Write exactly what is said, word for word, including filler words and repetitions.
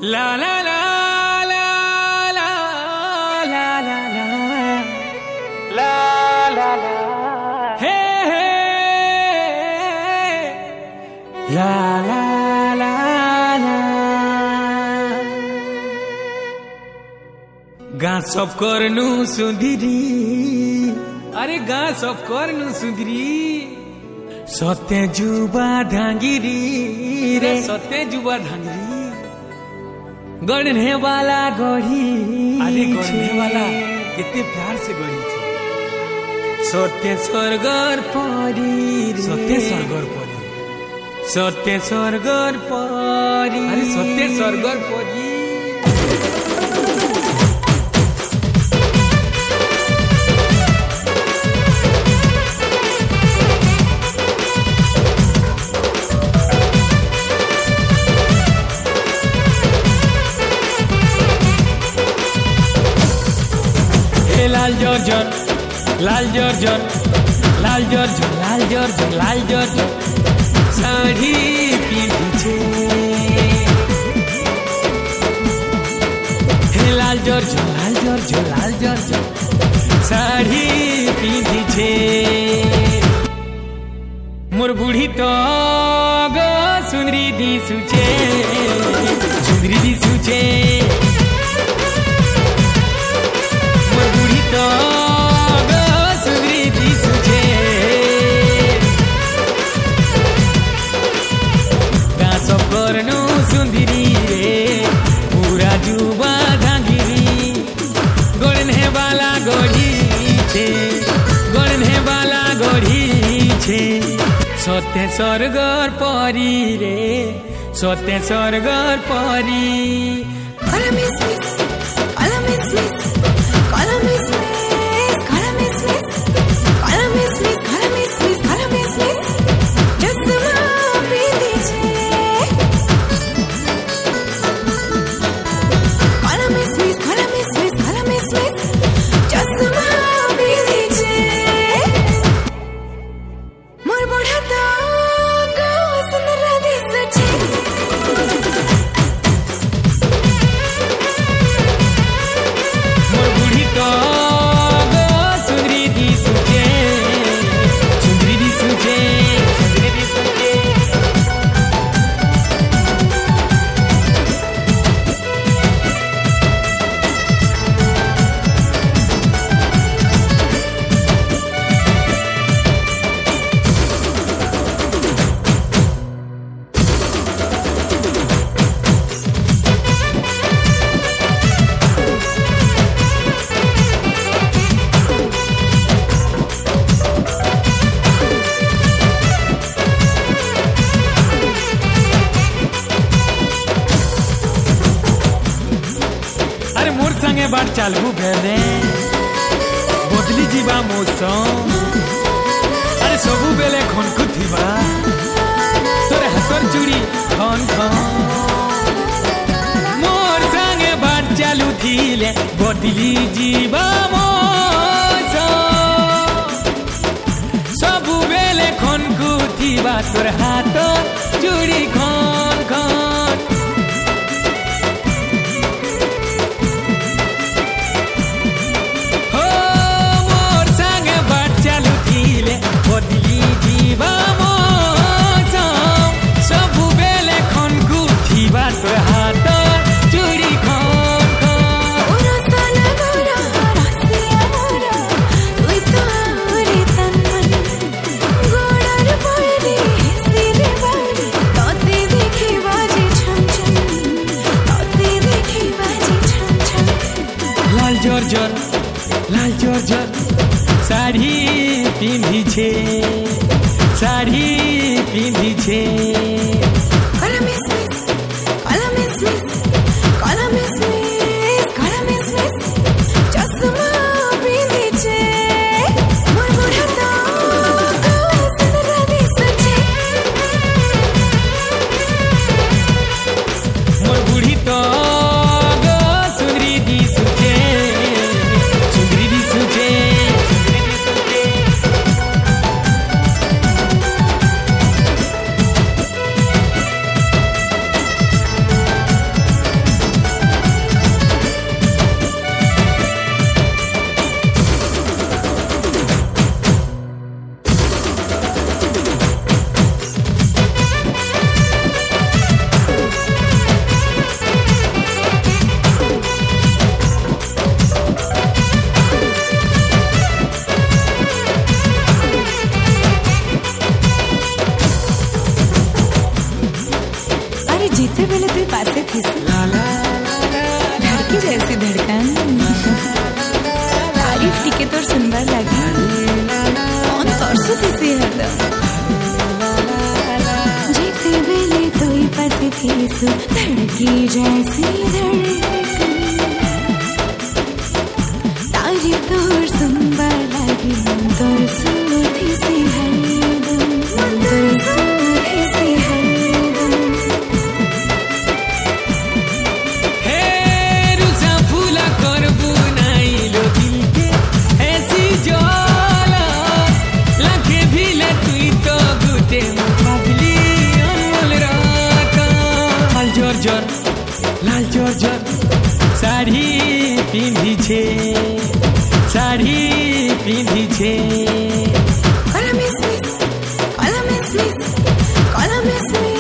La la la la la la la la la la la hey hey la la la la गा सब करनु सुंदरी अरे गा सब करनु सुंदरी सत्य जुबा धांगिरी रे सत्य जुबा धांगिरी गढ़ने वाला गढ़ी अरे गढ़ने वाला कितने प्यार से गढ़ी छे सत्य स्वर्गर परी सत्य स्वर्गर परी सत्य स्वर्गर परी अरे सत्य स्वर्गर परी लाल जर्जर लाल जर्जर लाल जर्जर लाल जर्जर लाल जर्जर साड़ी पिंधी हे लाल जर्जर लाल जर्जर लाल जर्जर साड़ी पिंधी मोर बुढ़ी तो गो सुंदरी दिसुचे सुंदरी दिसुचे सुंदरी रे पूरा जुबा धांगिरी गढ़ने वाला गढ़ी छे गढ़ने वाला गढ़ी छे सत्य स्वर्गर परी रे सत्य स्वर्गर परी बार चालू बेले बदली जीवा मौसम अरे सबू बेले खनखु थीबा तोरे हाथर चूड़ी खन खन मोर संगे बार चालू थीले बदली जीवा मौसम सबू बेले खनखु थीबा तोरे हाथर चूड़ी खन खन बदली जीवा मौसम सबू बेले खनखु थीबा तोर हाथ चूड़ी खन लाल जर्जर लाल जर्जर साड़ी पिंधी छे साड़ी पिंधी छे मोर बुढ़ी तो गो सुंदरी दिसुचे सुंदरी दिसुचे जीते बेले तुई पासे थी धड़की जैसी धड़कन तारीफ टिके तोर सुनबार लगी कौन तरसु थी हरदम जीते बेले तुई पासे थी धड़की जैसी धड़कन तारीफ तोर सुनबार लगी तरसु थी हरदम तरसु थी हरदम लाल जोर जोर साड़ी पिंधी छे साड़ी पिंधी छे कलम मिस मिस कलम मिस मिस कलम मिस मिस